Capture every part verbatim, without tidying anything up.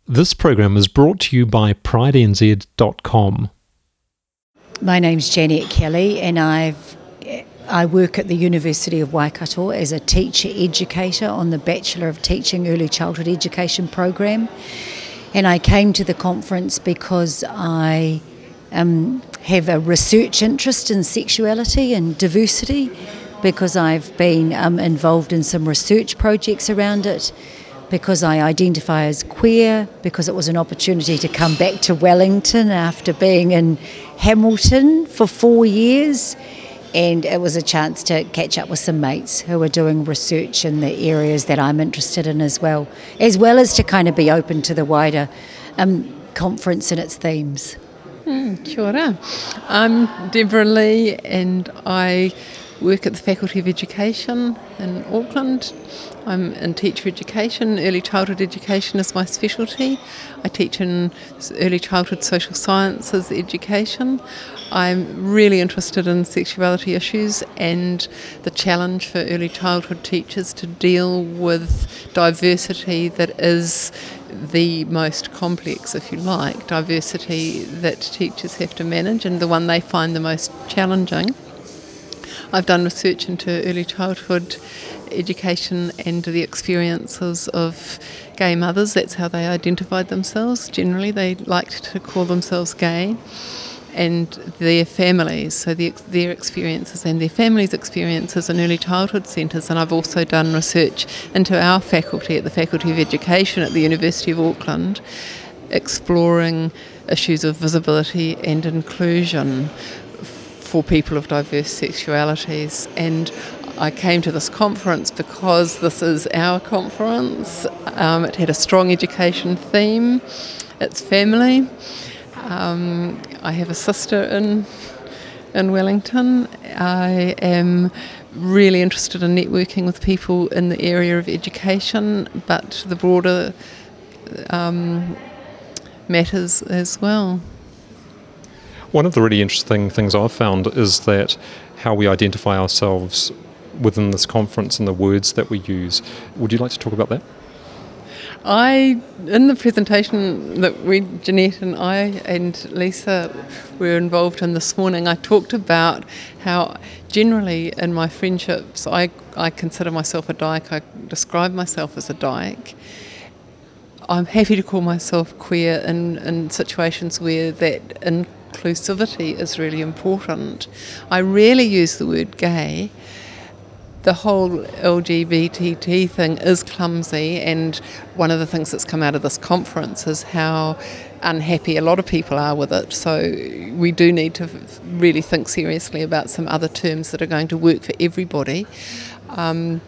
This program is brought to you by pride n z dot com. My name's Janet Kelly, and I've I work at the University of Waikato as a teacher educator on the Bachelor of Teaching Early Childhood Education program. And I came to the conference because I um, have a research interest in sexuality and diversity, because I've been um, involved in some research projects around it, because I identify as queer, because it was an opportunity to come back to Wellington after being in Hamilton for four years, and it was a chance to catch up with some mates who are doing research in the areas that I'm interested in as well, as well as to kind of be open to the wider um, conference and its themes. Mm, kia ora. I'm Deborah Lee, and I work at the Faculty of Education in Auckland. I'm in teacher education. Early childhood education is my specialty. I teach in early childhood social sciences education. I'm really interested in sexuality issues and the challenge for early childhood teachers to deal with diversity that is the most complex, if you like, diversity that teachers have to manage, and the one they find the most challenging. I've done research into early childhood education and the experiences of gay mothers. That's how they identified themselves. Generally, they liked to call themselves gay, and their families, so the, their experiences and their families' experiences in early childhood centres. And I've also done research into our faculty at the Faculty of Education at the University of Auckland, exploring issues of visibility and inclusion for people of diverse sexualities. And I came to this conference because this is our conference. Um, it had a strong education theme. It's family. Um, I have a sister in in Wellington. I am really interested in networking with people in the area of education, but the broader um, matters as well. One of the really interesting things I've found is that how we identify ourselves within this conference and the words that we use. Would you like to talk about that? I, in the presentation that we, Jeanette and I and Lisa were involved in this morning, I talked about how generally in my friendships I, I consider myself a dyke. I describe myself as a dyke. I'm happy to call myself queer in, in situations where that inclusivity is really important. I rarely use the word gay. The whole L G B T T thing is clumsy, and one of the things that's come out of this conference is how unhappy a lot of people are with it. So we do need to really think seriously about some other terms that are going to work for everybody. Um,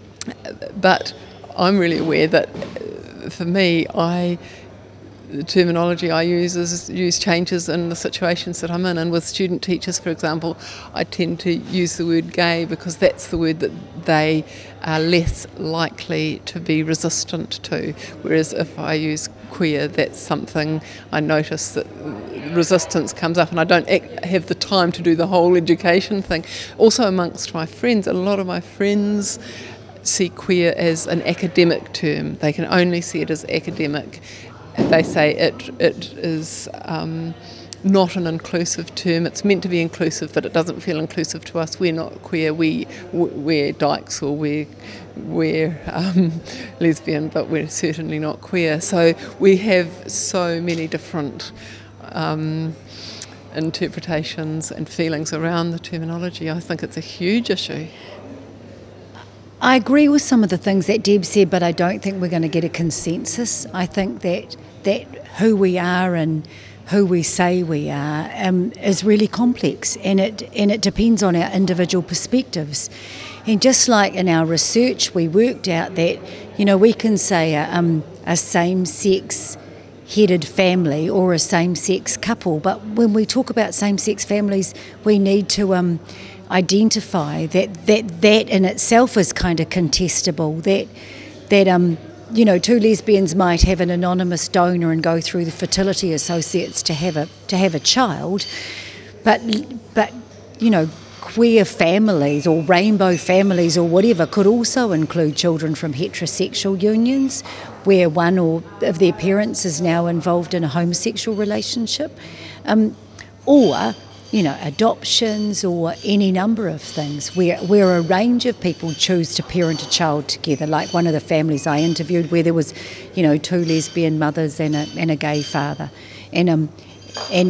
but I'm really aware that for me, I the terminology I use is use changes in the situations that I'm in, and with student teachers, for example, I tend to use the word gay because that's the word that they are less likely to be resistant to, whereas if I use queer, that's something I notice that resistance comes up, and I don't act, have the time to do the whole education thing. Also amongst my friends, a lot of my friends see queer as an academic term. They can only see it as academic. They say it it is um, not an inclusive term. It's meant to be inclusive, but it doesn't feel inclusive to us. We're not queer. We we're dykes, or we're we're um, lesbian, but we're certainly not queer. So we have so many different um, interpretations and feelings around the terminology. I think it's a huge issue. I agree with some of the things that Deb said, but I don't think we're going to get a consensus. I think that that who we are and who we say we are um, is really complex, and it and it depends on our individual perspectives. And just like in our research, we worked out that, you know, we can say a, um, a same-sex headed family or a same-sex couple, but when we talk about same-sex families, we need to um, identify that, that that in itself is kind of contestable, that that um you know two lesbians might have an anonymous donor and go through the fertility associates to have a to have a child, but but you know queer families or rainbow families or whatever could also include children from heterosexual unions where one or of their parents is now involved in a homosexual relationship, um, or you know, adoptions or any number of things where, where a range of people choose to parent a child together, like one of the families I interviewed where there was, you know, two lesbian mothers and a, and a gay father. And um, and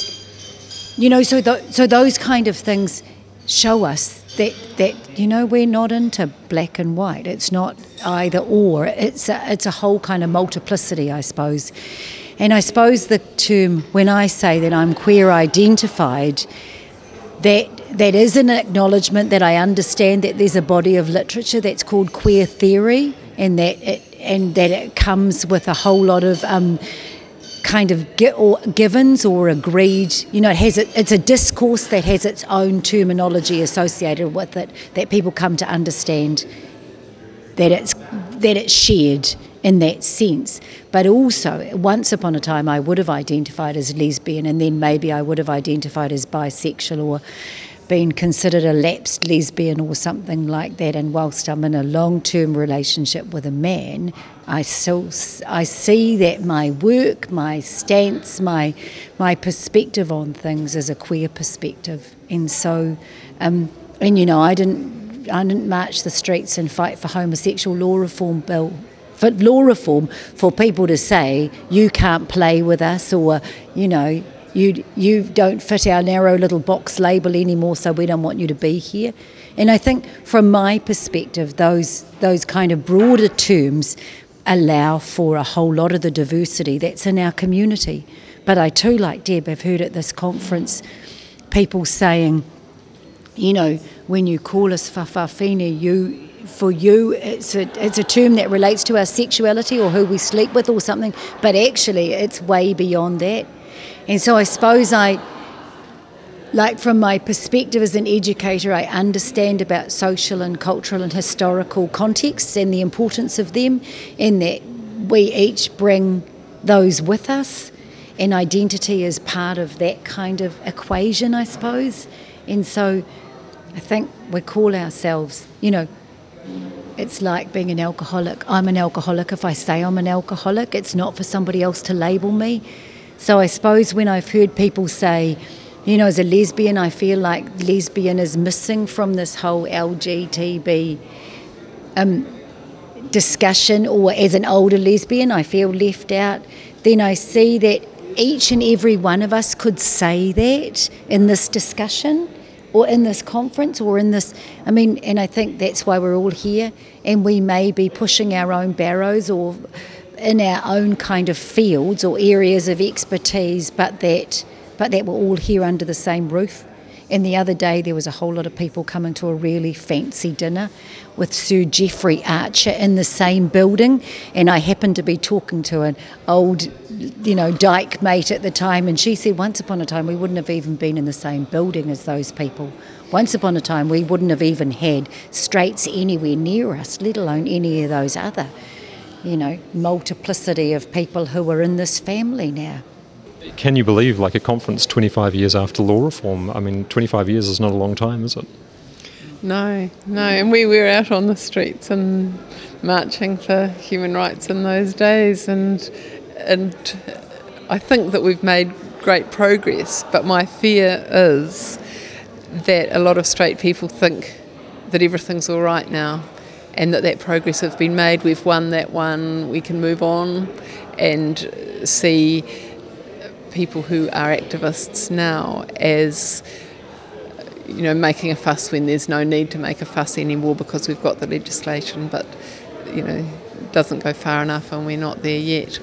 his, you know, so th- so those kind of things show us that, that, you know, we're not into black and white. It's not either or. It's a, it's a whole kind of multiplicity, I suppose. And I suppose the term, when I say that I'm queer identified, that that is an acknowledgement that I understand that there's a body of literature that's called queer theory, and that it, and that it comes with a whole lot of um, kind of gi- or givens or agreed, you know, it has a, it's a discourse that has its own terminology associated with it that people come to understand that it's that it's shared in that sense. But also, once upon a time I would have identified as lesbian, and then maybe I would have identified as bisexual or been considered a lapsed lesbian or something like that. And whilst I'm in a long-term relationship with a man, I still I see that my work, my stance, my my perspective on things is a queer perspective. And so, um, and you know, I didn't I didn't march the streets and fight for homosexual law reform bill. For law reform, for people to say you can't play with us, or you know you you don't fit our narrow little box label anymore, so we don't want you to be here. And I think from my perspective, those those kind of broader terms allow for a whole lot of the diversity that's in our community. But I too, like Deb, have heard at this conference people saying, you know, when you call us whawhawhine, you for you, it's a, it's a term that relates to our sexuality or who we sleep with or something, but actually it's way beyond that. And so I suppose I, like from my perspective as an educator, I understand about social and cultural and historical contexts and the importance of them, and that we each bring those with us, and identity is part of that kind of equation, I suppose. And so I think we call ourselves, you know, it's like being an alcoholic. I'm an alcoholic if I say I'm an alcoholic. It's not for somebody else to label me. So I suppose when I've heard people say, you know, as a lesbian, I feel like lesbian is missing from this whole L G B T um, discussion, or as an older lesbian, I feel left out, then I see that each and every one of us could say that in this discussion, or in this conference, or in this, I mean, and I think that's why we're all here, and we may be pushing our own barrows or in our own kind of fields or areas of expertise, but that but that we're all here under the same roof. And the other day there was a whole lot of people coming to a really fancy dinner with Sir Geoffrey Archer in the same building, and I happened to be talking to an old, you know, dyke mate at the time, and she said once upon a time we wouldn't have even been in the same building as those people. Once upon a time we wouldn't have even had straights anywhere near us, let alone any of those other, you know, multiplicity of people who are in this family now. Can you believe, like, a conference twenty-five years after law reform? I mean, twenty-five years is not a long time, is it? No, no, and we were out on the streets and marching for human rights in those days, and and I think that we've made great progress, but my fear is that a lot of straight people think that everything's all right now, and that that progress has been made, we've won that one, we can move on, and see people who are activists now as, you know, making a fuss when there's no need to make a fuss anymore because we've got the legislation, but, you know, it doesn't go far enough and we're not there yet.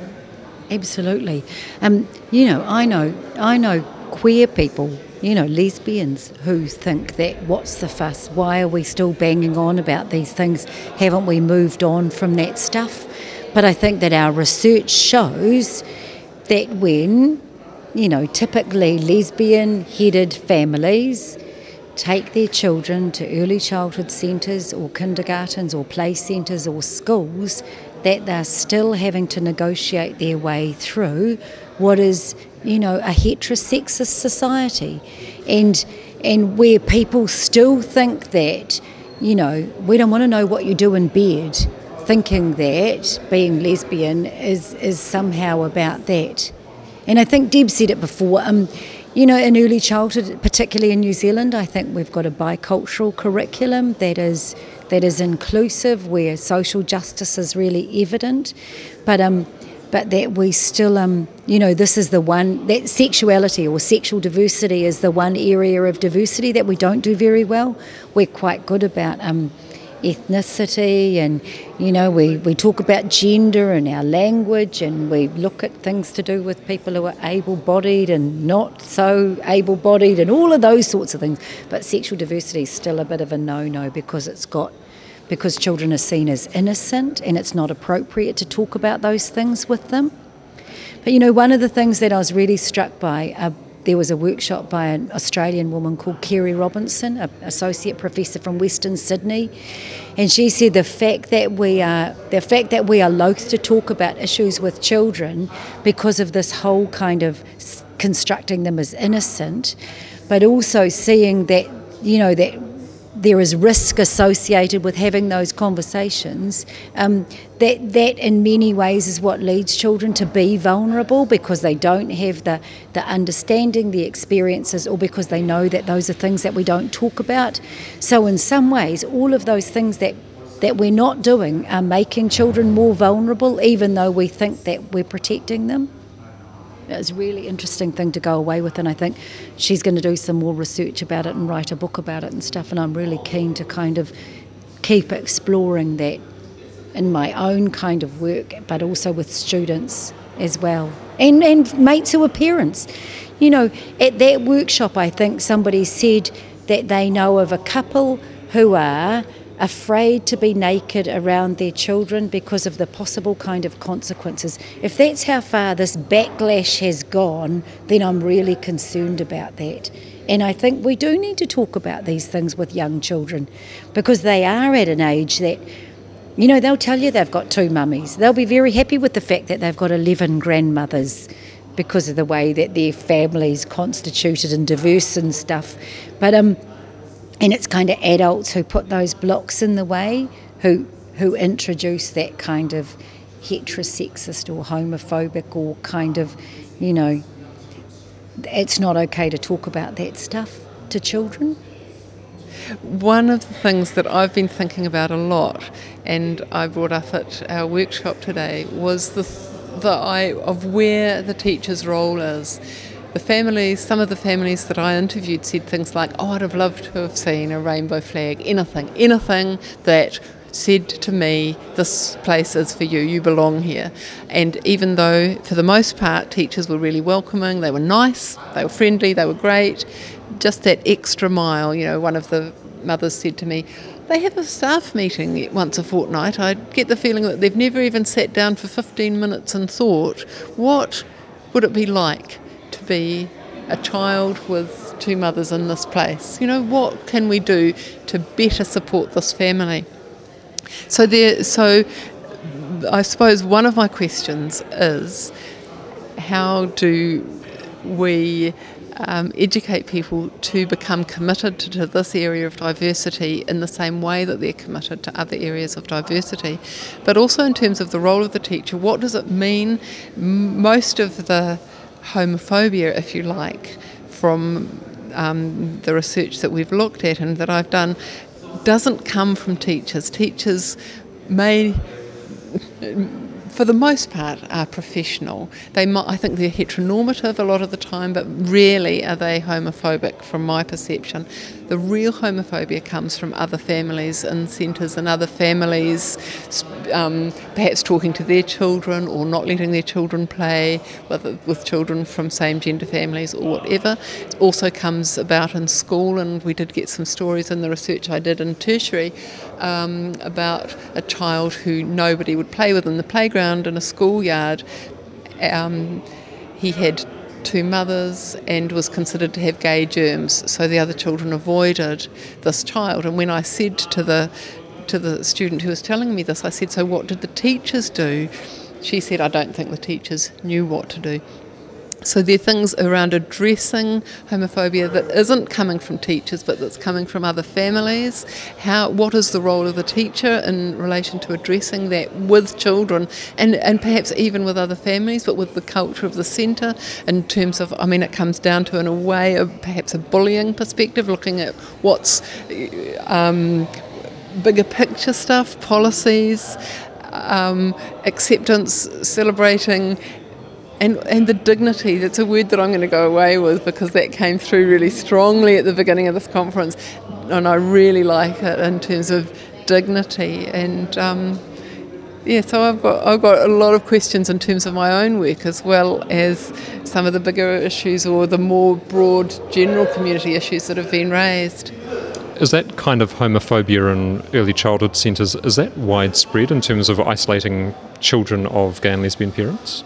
Absolutely. Um, you know, I know, I know queer people, you know, lesbians who think that what's the fuss? Why are we still banging on about these things? Haven't we moved on from that stuff? But I think that our research shows that when, you know, typically lesbian-headed families take their children to early childhood centres or kindergartens or play centres or schools, that they're still having to negotiate their way through what is, you know, a heterosexist society. And and where people still think that, you know, we don't want to know what you do in bed, thinking that being lesbian is, is somehow about that. And I think Deb said it before, um, you know, in early childhood, particularly in New Zealand, I think we've got a bicultural curriculum that is that is inclusive, where social justice is really evident, but um, but that we still, um, you know, this is the one, that sexuality or sexual diversity is the one area of diversity that we don't do very well. We're quite good about um, ethnicity, and, you know, we, we talk about gender in our language, and we look at things to do with people who are able-bodied and not so able-bodied and all of those sorts of things. But sexual diversity is still a bit of a no-no because it's got because children are seen as innocent and it's not appropriate to talk about those things with them. But, you know, one of the things that I was really struck by, uh, there was a workshop by an Australian woman called Kerry Robinson, an associate professor from Western Sydney, and she said the fact that we are the fact that we are loath to talk about issues with children because of this whole kind of constructing them as innocent, but also seeing that, you know, that there is risk associated with having those conversations, um, that that in many ways is what leads children to be vulnerable, because they don't have the, the understanding, the experiences, or because they know that those are things that we don't talk about. So in some ways, all of those things that, that we're not doing are making children more vulnerable, even though we think that we're protecting them. It's a really interesting thing to go away with, and I think she's going to do some more research about it and write a book about it and stuff, and I'm really keen to kind of keep exploring that in my own kind of work, but also with students as well, and, and mates who are parents. You know, at that workshop I think somebody said that they know of a couple who are afraid to be naked around their children because of the possible kind of consequences. If that's how far this backlash has gone, then I'm really concerned about that. And I think we do need to talk about these things with young children, because they are at an age that, you know, they'll tell you they've got two mummies. They'll be very happy with the fact that they've got eleven grandmothers because of the way that their family's constituted and diverse and stuff. But um And it's kind of adults who put those blocks in the way, who who introduce that kind of heterosexist or homophobic or kind of, you know, it's not okay to talk about that stuff to children. One of the things that I've been thinking about a lot, and I brought up at our workshop today, was the the eye of where the teacher's role is. The families, some of the families that I interviewed said things like, oh, I'd have loved to have seen a rainbow flag, anything, anything that said to me, this place is for you, you belong here. And even though, for the most part, teachers were really welcoming, they were nice, they were friendly, they were great, just that extra mile, you know, one of the mothers said to me, they have a staff meeting once a fortnight. I get the feeling that they've never even sat down for fifteen minutes and thought, what would it be like to be a child with two mothers in this place? You know, what can we do to better support this family? So there, so I suppose one of my questions is, how do we um, educate people to become committed to, to this area of diversity in the same way that they're committed to other areas of diversity? But also in terms of the role of the teacher, what does it mean? Most of the homophobia, if you like, from um, the research that we've looked at and that I've done, doesn't come from teachers. Teachers may, for the most part, are professional. They might, I think they're heteronormative a lot of the time, but rarely are they homophobic from my perception. The real homophobia comes from other families in centres and other families um, perhaps talking to their children or not letting their children play with, with children from same gender families or whatever. It also comes about in school, and we did get some stories in the research I did in tertiary um, about a child who nobody would play with in the playground in a schoolyard. Um, he had two mothers and was considered to have gay germs, so the other children avoided this child. And when I said to the to the student who was telling me this, I said, so what did the teachers do? She said, I don't think the teachers knew what to do. So there are things around addressing homophobia that isn't coming from teachers but that's coming from other families. How, what is the role of the teacher in relation to addressing that with children and, and perhaps even with other families, but with the culture of the centre in terms of, I mean, it comes down to in a way of perhaps a bullying perspective, looking at what's um, bigger picture stuff, policies, um, acceptance, celebrating. And and the dignity, that's a word that I'm going to go away with because that came through really strongly at the beginning of this conference, and I really like it in terms of dignity. And um, yeah, so I've got I've got a lot of questions in terms of my own work as well as some of the bigger issues or the more broad general community issues that have been raised. Is that kind of homophobia in early childhood centres, is that widespread in terms of isolating children of gay and lesbian parents?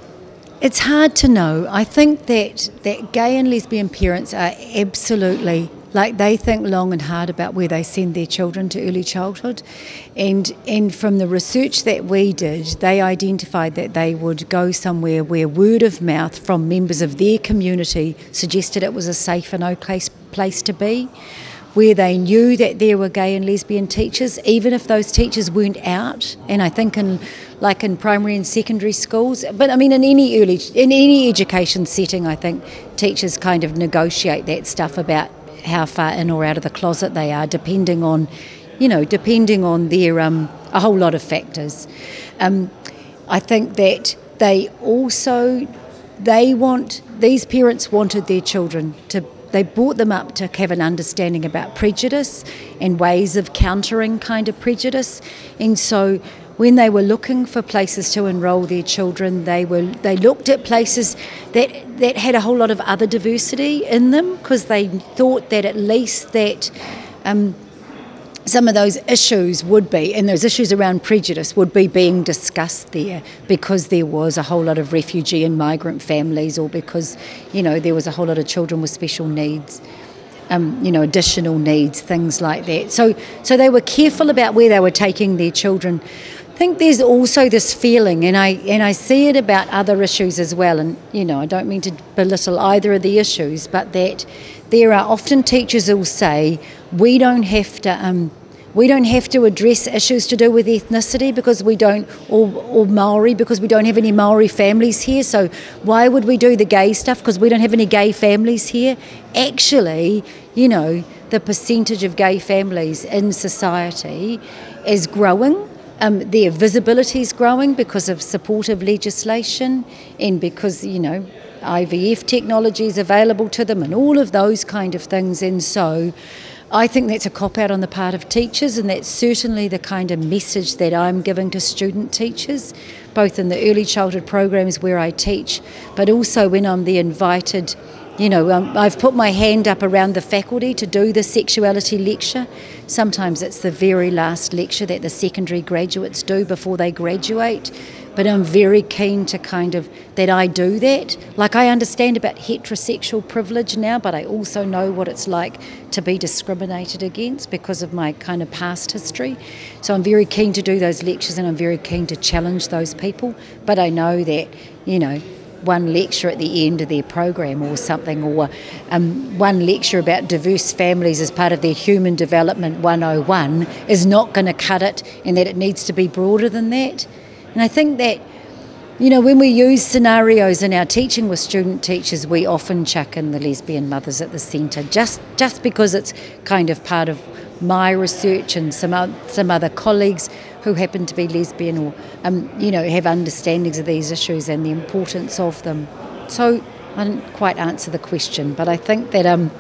It's hard to know. I think that, that gay and lesbian parents are absolutely, like they think long and hard about where they send their children to early childhood. And and from the research that we did, they identified that they would go somewhere where word of mouth from members of their community suggested it was a safe and okay place to be, where they knew that there were gay and lesbian teachers, even if those teachers weren't out. And I think in like in primary and secondary schools, but I mean in any early, in any education setting, I think teachers kind of negotiate that stuff about how far in or out of the closet they are, depending on, you know, depending on their um, a whole lot of factors. Um, I think that they also they want these parents wanted their children to. They brought them up to have an understanding about prejudice and ways of countering kind of prejudice, and so when they were looking for places to enrol their children, they were they looked at places that that had a whole lot of other diversity in them, because they thought that at least that um, some of those issues would be, and those issues around prejudice would be being discussed there, because there was a whole lot of refugee and migrant families, or because, you know, there was a whole lot of children with special needs. Um, you know, additional needs, things like that. So, so they were careful about where they were taking their children. I think there's also this feeling, and I and I see it about other issues as well. And you know, I don't mean to belittle either of the issues, but that there are often teachers who will say we don't have to. Um, We don't have to address issues to do with ethnicity because we don't, or, or Maori, because we don't have any Maori families here. So why would we do the gay stuff? Because we don't have any gay families here. Actually, you know, the percentage of gay families in society is growing. Um, their visibility is growing because of supportive legislation and because, you know, I V F technology is available to them and all of those kind of things. And so I think that's a cop-out on the part of teachers, and that's certainly the kind of message that I'm giving to student teachers, both in the early childhood programs where I teach, but also when I'm the invited, you know, um, I've put my hand up around the faculty to do the sexuality lecture. Sometimes it's the very last lecture that the secondary graduates do before they graduate. But I'm very keen to kind of, that I do that. Like, I understand about heterosexual privilege now, but I also know what it's like to be discriminated against because of my kind of past history. So I'm very keen to do those lectures, and I'm very keen to challenge those people. But I know that, you know, one lecture at the end of their program or something, or um, one lecture about diverse families as part of their Human Development one oh one is not going to cut it, and that it needs to be broader than that. And I think that, you know, when we use scenarios in our teaching with student teachers, we often chuck in the lesbian mothers at the centre, just just because it's kind of part of my research and some o- some other colleagues who happen to be lesbian or, um, you know, have understandings of these issues and the importance of them. So I didn't quite answer the question, but I think that, um,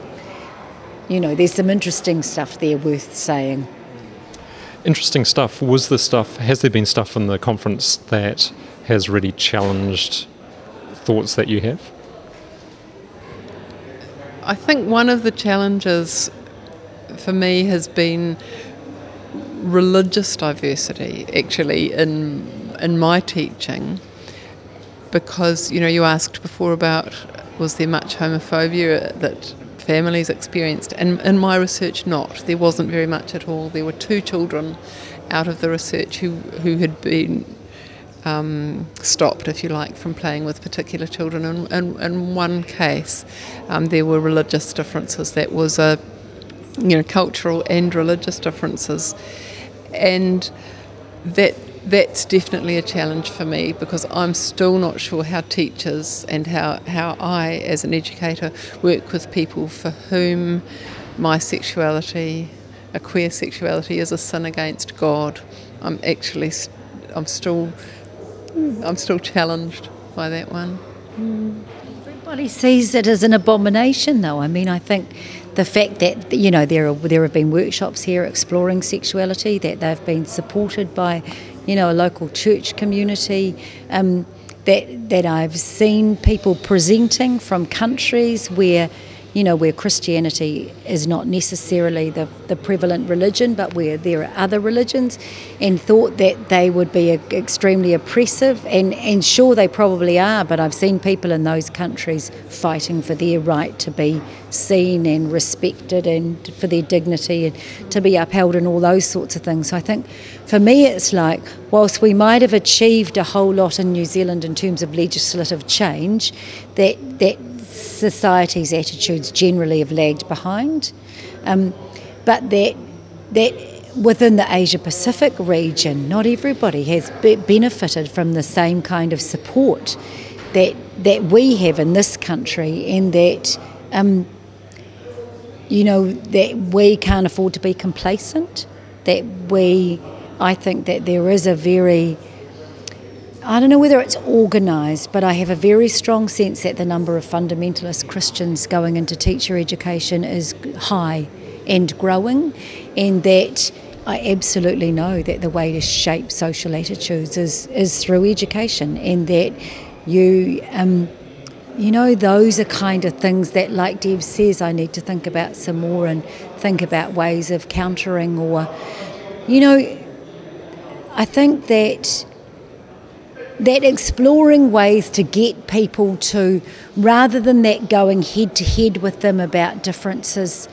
you know, there's some interesting stuff there worth saying. Interesting stuff. Was the stuff, has there been stuff in the conference that has really challenged thoughts that you have? I think one of the challenges for me has been religious diversity, actually, in in my teaching, because, you know, you asked before about was there much homophobia that families experienced, and in my research not. There wasn't very much at all. There were two children out of the research who, who had been um, stopped, if you like, from playing with particular children. In, in, in one case, um, there were religious differences. That was a, you know, cultural and religious differences, and that that's definitely a challenge for me, because I'm still not sure how teachers and how, how I, as an educator, work with people for whom my sexuality, a queer sexuality, is a sin against God. I'm actually, I'm still, I'm still challenged by that one. Everybody sees it as an abomination, though. I mean, I think the fact that, you know, there are, there have been workshops here exploring sexuality, that they've been supported by, you know, a local church community, um, that that I've seen people presenting from countries where, you know, where Christianity is not necessarily the, the prevalent religion, but where there are other religions, and thought that they would be a, extremely oppressive, and, and sure they probably are, but I've seen people in those countries fighting for their right to be seen and respected, and for their dignity and to be upheld, and all those sorts of things. So I think for me it's like, whilst we might have achieved a whole lot in New Zealand in terms of legislative change, that that society's attitudes generally have lagged behind, um, but that that within the Asia Pacific region, not everybody has be- benefited from the same kind of support that that we have in this country, and that um, you know, that we can't afford to be complacent. That we, I think that there is a very, I don't know whether it's organised, but I have a very strong sense that the number of fundamentalist Christians going into teacher education is high and growing, and that I absolutely know that the way to shape social attitudes is, is through education, and that you, um, you know, those are kind of things that, like Deb says, I need to think about some more, and think about ways of countering, or, you know, I think that that exploring ways to get people to, rather than that going head to head with them about differences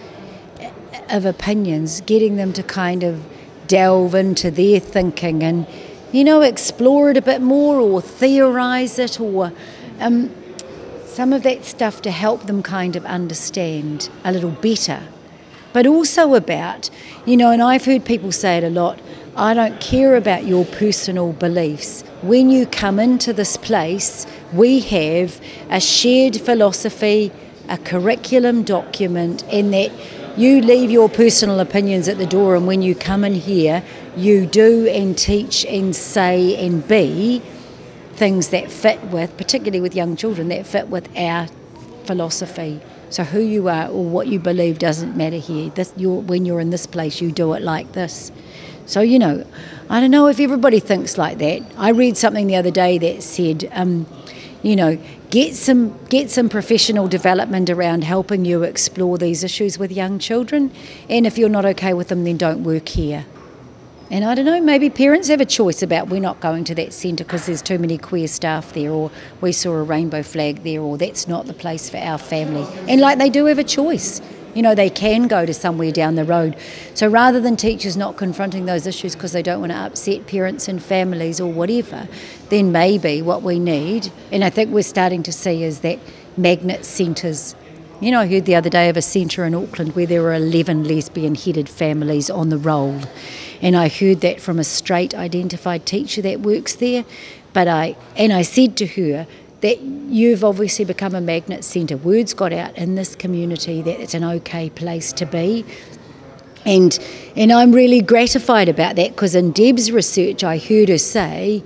of opinions, getting them to kind of delve into their thinking and, you know, explore it a bit more, or theorise it, or um, some of that stuff to help them kind of understand a little better. But also about, you know, and I've heard people say it a lot, I don't care about your personal beliefs. When you come into this place, we have a shared philosophy, a curriculum document, and that you leave your personal opinions at the door, and when you come in here, you do and teach and say and be things that fit with, particularly with young children, that fit with our philosophy. So who you are or what you believe doesn't matter here. This, you're, when you're in this place, you do it like this. So, you know, I don't know if everybody thinks like that. I read something the other day that said, um, you know, get some get some professional development around helping you explore these issues with young children. And if you're not okay with them, then don't work here. And I don't know, maybe parents have a choice about, we're not going to that centre because there's too many queer staff there, or we saw a rainbow flag there, or that's not the place for our family. And like, they do have a choice. You know, they can go to somewhere down the road. So rather than teachers not confronting those issues because they don't want to upset parents and families or whatever, then maybe what we need, and I think we're starting to see, is that magnet centres. You know, I heard the other day of a centre in Auckland where there were eleven lesbian-headed families on the roll. And I heard that from a straight identified teacher that works there. But I, and I said to her, that you've obviously become a magnet centre. Words got out in this community that it's an okay place to be. And and I'm really gratified about that, because in Deb's research I heard her say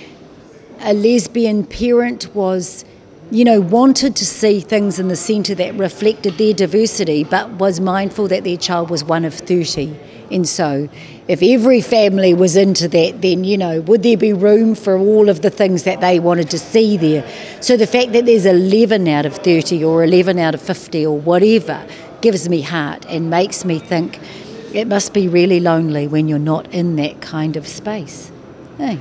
a lesbian parent was, you know, wanted to see things in the centre that reflected their diversity, but was mindful that their child was one of thirty. And so if every family was into that, then, you know, would there be room for all of the things that they wanted to see there? So the fact that there's eleven out of thirty or eleven out of fifty or whatever gives me heart and makes me think it must be really lonely when you're not in that kind of space. Hey.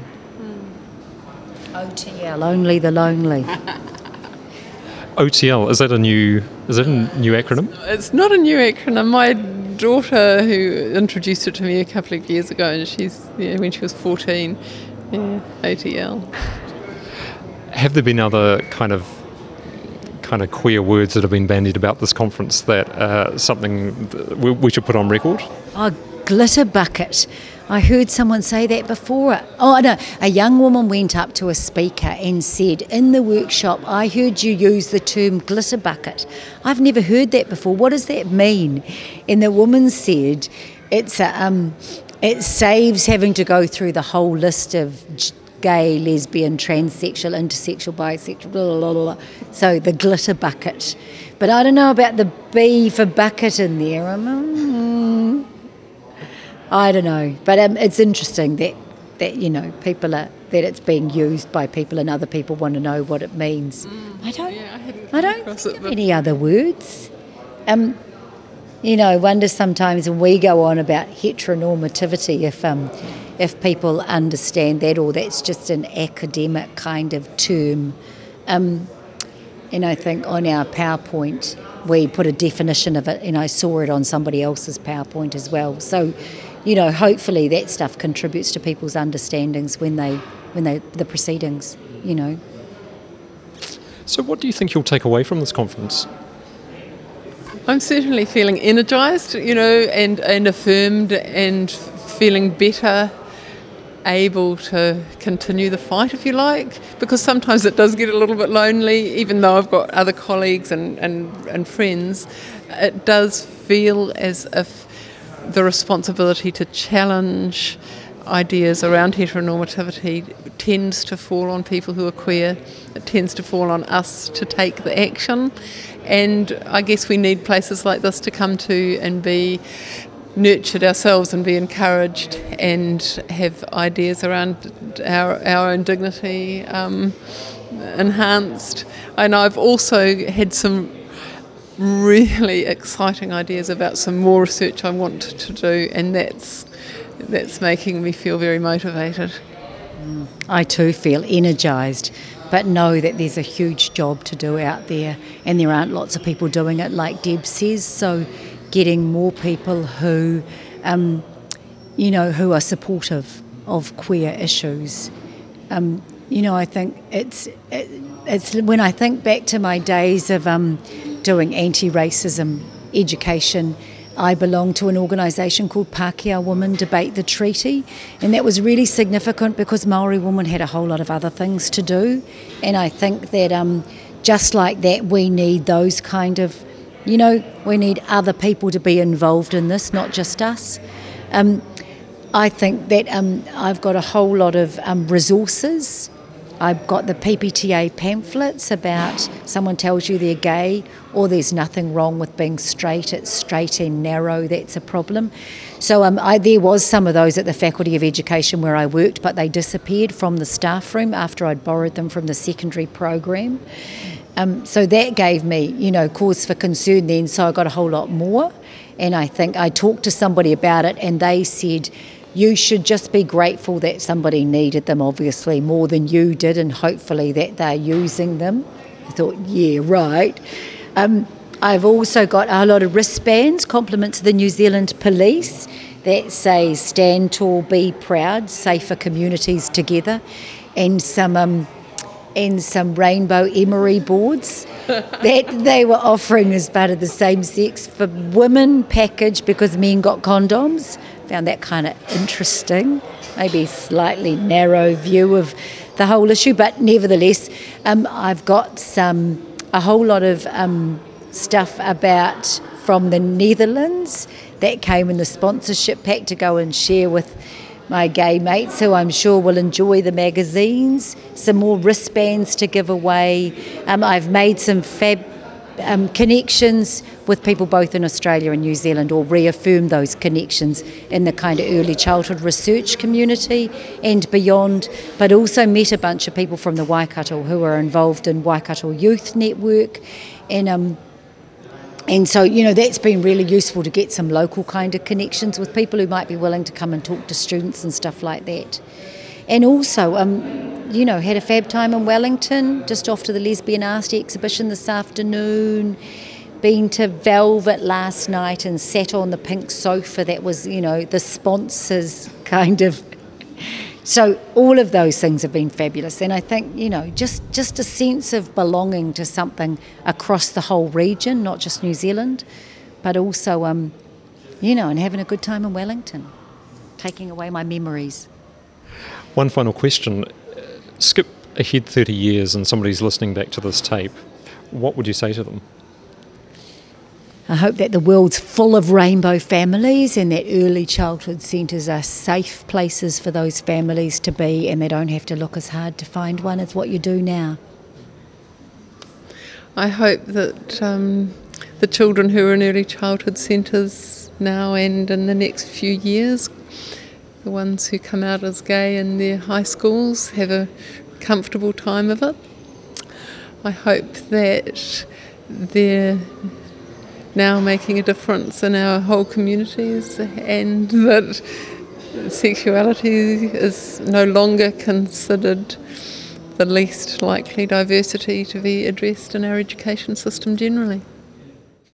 Mm. O T L, only the lonely. O T L, is that a new is that a new acronym? It's not a new acronym. My daughter, who introduced it to me a couple of years ago, and she's, you know, when she was fourteen, Yeah, A T L. Have there been other kind of kind of queer words that have been bandied about this conference that uh, something th- we, we should put on record? Oh, glitter bucket. I heard someone say that before. Oh, no. A young woman went up to a speaker and said, in the workshop, I heard you use the term glitter bucket. I've never heard that before. What does that mean? And the woman said, it's a, um, it saves having to go through the whole list of gay, lesbian, transsexual, intersexual, bisexual, blah, blah, blah, blah. So the glitter bucket. But I don't know about the B for bucket in there. Um, I don't know. But um, it's interesting that, that, you know, people are, that it's being used by people and other people want to know what it means. Mm, I don't, yeah, I, hadn't I don't across think it, of but- any other words. Um, you know, I wonder sometimes when we go on about heteronormativity if um, if people understand that or that's just an academic kind of term. Um, and I think on our PowerPoint we put a definition of it and I saw it on somebody else's PowerPoint as well. So, you know, hopefully that stuff contributes to people's understandings when they when they the proceedings, you know. So what do you think you'll take away from this conference? I'm certainly feeling energised, you know, and, and affirmed and feeling better, able to continue the fight, if you like, because sometimes it does get a little bit lonely, even though I've got other colleagues and, and, and friends. It does feel as if the responsibility to challenge ideas around heteronormativity tends to fall on people who are queer. It tends to fall on us to take the action. And I guess we need places like this to come to and be nurtured ourselves and be encouraged and have ideas around our, our own dignity um, enhanced. And I've also had some really exciting ideas about some more research I want to do, and that's that's making me feel very motivated. I too feel energised, but know that there's a huge job to do out there and there aren't lots of people doing it like Deb says, so getting more people who, um, you know, who are supportive of queer issues. Um, you know, I think it's, it, it's when I think back to my days of um, doing anti-racism education, I belonged to an organisation called Pākehā Women Debate the Treaty, and that was really significant because Māori women had a whole lot of other things to do, and I think that um, just like that we need those kind of, you know, we need other people to be involved in this, not just us. Um, I think that um, I've got a whole lot of um, resources. I've got the P P T A pamphlets about someone tells you they're gay or there's nothing wrong with being straight, it's straight and narrow, that's a problem. So um, I, there was some of those at the Faculty of Education where I worked, but they disappeared from the staff room after I'd borrowed them from the secondary program. Um, so that gave me, you know, cause for concern then, so I got a whole lot more. And I think I talked to somebody about it and they said, you should just be grateful that somebody needed them, obviously, more than you did, and hopefully that they're using them. I thought, yeah, right. Um, I've also got a lot of wristbands, compliment to the New Zealand Police, that say stand tall, be proud, safer communities together, and some um, and some rainbow emery boards that they were offering as part of the same-sex for women package because men got condoms. Found that kind of interesting, maybe slightly narrow view of the whole issue, but nevertheless, um, I've got some a whole lot of um, stuff about from the Netherlands that came in the sponsorship pack to go and share with my gay mates, who I'm sure will enjoy the magazines. Some more wristbands to give away. Um, I've made some fab um, connections with people both in Australia and New Zealand, or reaffirmed those connections in the kind of early childhood research community and beyond, but also met a bunch of people from the Waikato who are involved in Waikato Youth Network, and um, And so, you know, that's been really useful to get some local kind of connections with people who might be willing to come and talk to students and stuff like that. And also, um, you know, had a fab time in Wellington, just off to the Lesbian Art exhibition this afternoon, been to Velvet last night and sat on the pink sofa that was, you know, the sponsors kind of So all of those things have been fabulous, and I think, you know, just, just a sense of belonging to something across the whole region, not just New Zealand, but also, um, you know, and having a good time in Wellington, taking away my memories. One final question. Skip ahead thirty years and somebody's listening back to this tape. What would you say to them? I hope that the world's full of rainbow families and that early childhood centres are safe places for those families to be, and they don't have to look as hard to find one as what you do now. I hope that um, the children who are in early childhood centres now and in the next few years, the ones who come out as gay in their high schools, have a comfortable time of it. I hope that they're now making a difference in our whole communities, and that sexuality is no longer considered the least likely diversity to be addressed in our education system generally.